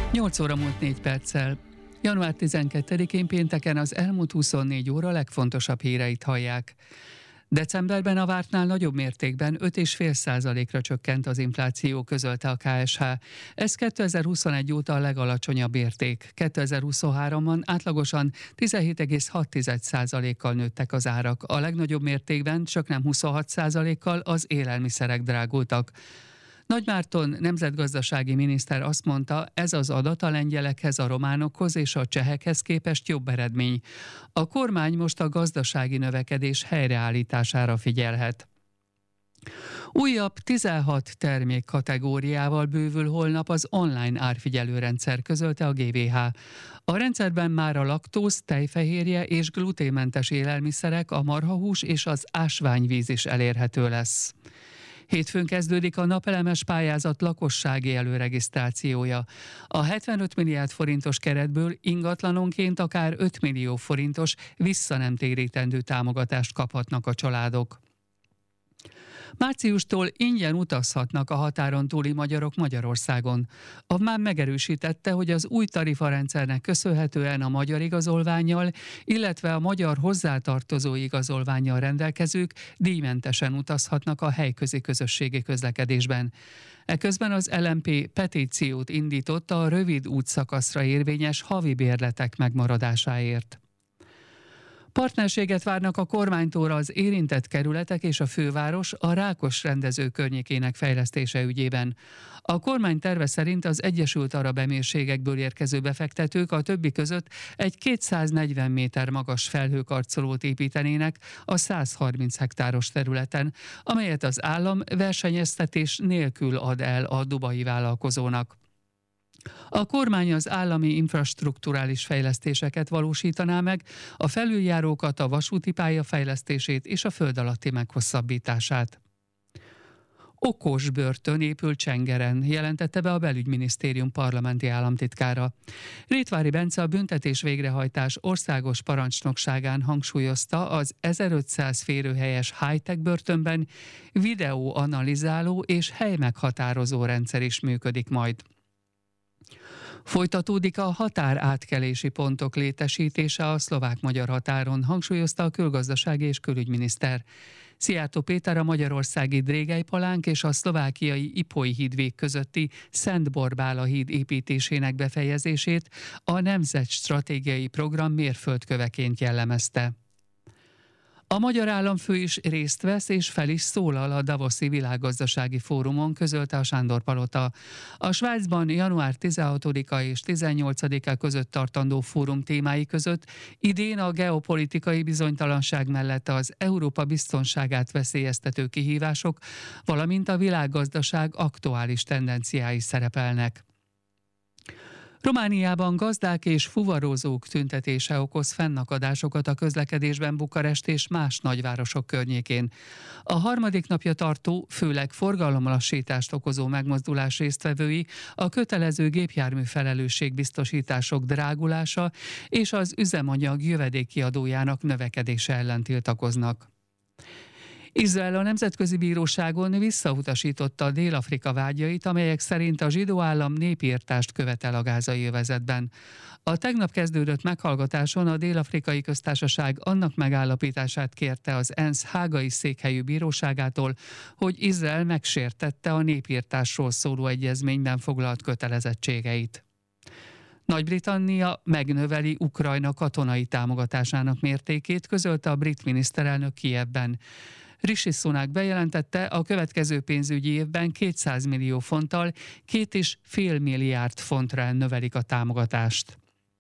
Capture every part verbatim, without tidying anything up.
nyolc óra múlt négy perccel. január tizenkettedikén pénteken az elmúlt huszonnégy óra legfontosabb híreit hallják. Decemberben a vártnál nagyobb mértékben öt egész öt százalékra csökkent az infláció, közölte a ká es há. Ez kétezer-huszonegy óta a legalacsonyabb érték. kétezer-huszonháromban átlagosan tizenhét egész hat százalékkal nőttek az árak. A legnagyobb mértékben, csaknem huszonhat százalékkal az élelmiszerek drágultak. Nagy Márton nemzetgazdasági miniszter azt mondta, ez az adat a lengyelekhez, a románokhoz és a csehekhez képest jobb eredmény. A kormány most a gazdasági növekedés helyreállítására figyelhet. Újabb tizenhat termék kategóriával bővül holnap az online árfigyelőrendszer, közölte a gé vé há. A rendszerben már a laktóz, tejfehérje és gluténmentes élelmiszerek, a marhahús és az ásványvíz is elérhető lesz. Hétfőn kezdődik a napelemes pályázat lakossági előregisztrációja. A hetvenöt milliárd forintos keretből ingatlanonként akár öt millió forintos visszanemtérítendő támogatást kaphatnak a családok. Márciustól ingyen utazhatnak a határon túli magyarok Magyarországon. A MÁV megerősítette, hogy az új tarifarendszernek köszönhetően a magyar igazolvánnyal, illetve a magyar hozzátartozó igazolvánnyal rendelkezők díjmentesen utazhatnak a helyközi közösségi közlekedésben. Eközben az el em pé petíciót indított a rövid útszakaszra érvényes havi bérletek megmaradásáért. Partnerséget várnak a kormánytól az érintett kerületek és a főváros a Rákos rendező környékének fejlesztése ügyében. A kormány terve szerint az Egyesült Arab Emírségekből érkező befektetők a többi között egy kétszáznegyven méter magas felhőkarcolót építenének a száz harminc hektáros területen, amelyet az állam versenyeztetés nélkül ad el a dubai vállalkozónak. A kormány az állami infrastrukturális fejlesztéseket valósítaná meg, a felüljárókat, a vasúti pálya fejlesztését és a föld alatti meghosszabbítását. Okos börtön épül Csengeren, jelentette be a Belügyminisztérium parlamenti államtitkára. Rétvári Bence a büntetés végrehajtás országos parancsnokságán hangsúlyozta, az ezerötszáz férőhelyes high-tech börtönben videóanalizáló és helymeghatározó rendszer is működik majd. Folytatódik a határátkelési pontok létesítése a szlovák-magyar határon, hangsúlyozta a külgazdasági és külügyminiszter. Szijjártó Péter a magyarországi Drégely-Palánk és a szlovákiai Ipoly hídvég közötti Szent Borbála híd építésének befejezését a Nemzetstratégiai Program mérföldköveként jellemezte. A magyar államfő is részt vesz és fel is szólal a Davoszi Világgazdasági Fórumon, közölte a Sándor-palota. A Svájcban január tizenhatodika és tizennyolcadika között tartandó fórum témái között idén a geopolitikai bizonytalanság mellett az Európa biztonságát veszélyeztető kihívások, valamint a világgazdaság aktuális tendenciái szerepelnek. Romániában gazdák és fuvarozók tüntetése okoz fennakadásokat a közlekedésben Bukarest és más nagyvárosok környékén. A harmadik napja tartó, főleg forgalomlassítást okozó megmozdulás résztvevői a kötelező gépjármű felelősségbiztosítások drágulása és az üzemanyag jövedékkiadójának növekedése ellen tiltakoznak. Izrael a Nemzetközi Bíróságon visszautasította a Dél-Afrika vágyait, amelyek szerint a zsidó állam népirtást követel a gázai övezetben. A tegnap kezdődött meghallgatáson a Dél-Afrikai Köztársaság annak megállapítását kérte az ENSZ hágai székhelyű bíróságától, hogy Izrael megsértette a népirtásról szóló egyezményben foglalt kötelezettségeit. Nagy-Britannia megnöveli Ukrajna katonai támogatásának mértékét, közölte a brit miniszterelnök Kijevben. Rishi Sunak bejelentette, a következő pénzügyi évben kétszáz millió fonttal két és fél milliárd fontra növelik a támogatást.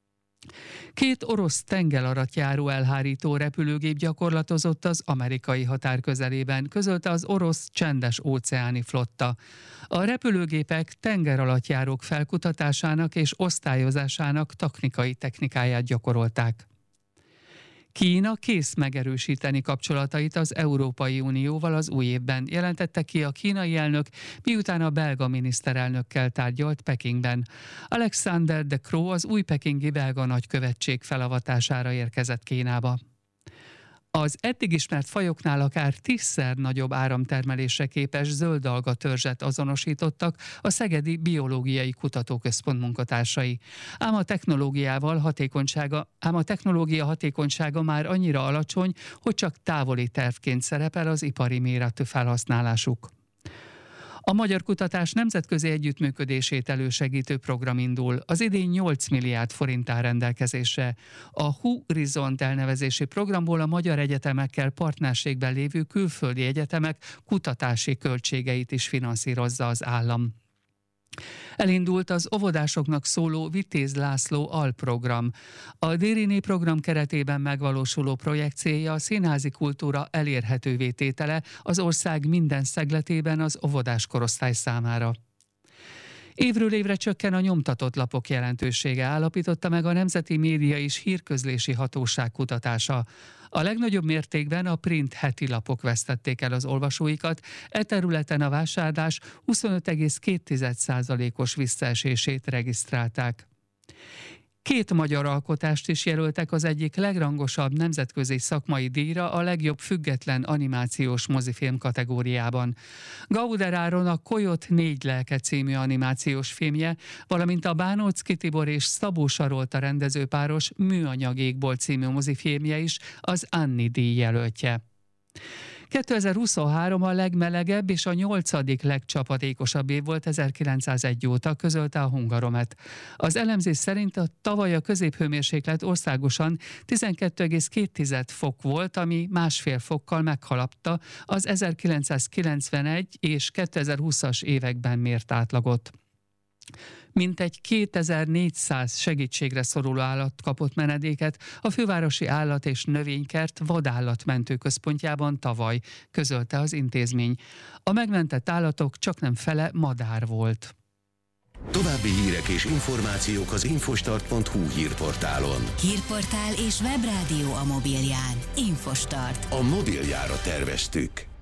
Két orosz tengeralattjáró elhárító repülőgép gyakorlatozott az amerikai határ közelében, közölte az orosz csendes-óceáni flotta. A repülőgépek tengeralattjárók felkutatásának és osztályozásának taktikai technikáját gyakorolták. Kína kész megerősíteni kapcsolatait az Európai Unióval az új évben, jelentette ki a kínai elnök, miután a belga miniszterelnökkel tárgyalt Pekingben. Alexander De Croo az új pekingi belga nagykövetség felavatására érkezett Kínába. Az eddig ismert fajoknál akár tízszer nagyobb áramtermelésre képes zöldalga törzset azonosítottak a Szegedi Biológiai Kutatóközpont munkatársai. Ám a technológiával hatékonysága, ám a technológia hatékonysága már annyira alacsony, hogy csak távoli tervként szerepel az ipari méretű felhasználásuk. A magyar kutatás nemzetközi együttműködését elősegítő program indul. Az idén nyolc milliárd forint áll rendelkezésre. A Horizont elnevezési programból a magyar egyetemekkel partnerségben lévő külföldi egyetemek kutatási költségeit is finanszírozza az állam. Elindult az óvodásoknak szóló Vitéz László alprogram. A Dériné program keretében megvalósuló projekt célja a színházi kultúra elérhetővé tétele az ország minden szegletében az óvodás korosztály számára. Évről évre csökken a nyomtatott lapok jelentősége, állapította meg a Nemzeti Média és Hírközlési Hatóság kutatása. A legnagyobb mértékben a print heti lapok vesztették el az olvasóikat, e területen a vásárlás huszonöt egész két százalékos visszaesését regisztrálták. Két magyar alkotást is jelöltek az egyik legrangosabb nemzetközi szakmai díjra, a legjobb független animációs mozifilm kategóriában. Gauder Áron a Koyot négy lelke című animációs filmje, valamint a Bánóczky Tibor és Szabó Sarolta rendezőpáros Műanyag égbolt című mozifilmje is az Annie díj jelöltje. kétezer-huszonhárom a legmelegebb és a nyolcadik legcsapadékosabb év volt ezerkilencszázegy óta, közölte a Hungaromet. Az elemzés szerint a tavaly a középhőmérséklet országosan tizenkettő egész két fok volt, ami másfél fokkal meghaladta az ezerkilencszázkilencvenegy és kétezer-húszas években mért átlagot. Mintegy kétezer-négyszáz segítségre szoruló állat kapott menedéket a Fővárosi Állat- és Növénykert vadállatmentő központjában tavaly, közölte az intézmény. A megmentett állatok csaknem fele madár volt. További hírek és információk az infostart pont hu hírportálon. Hírportál és webrádió a mobilján. Infostart. A mobiljára terveztük.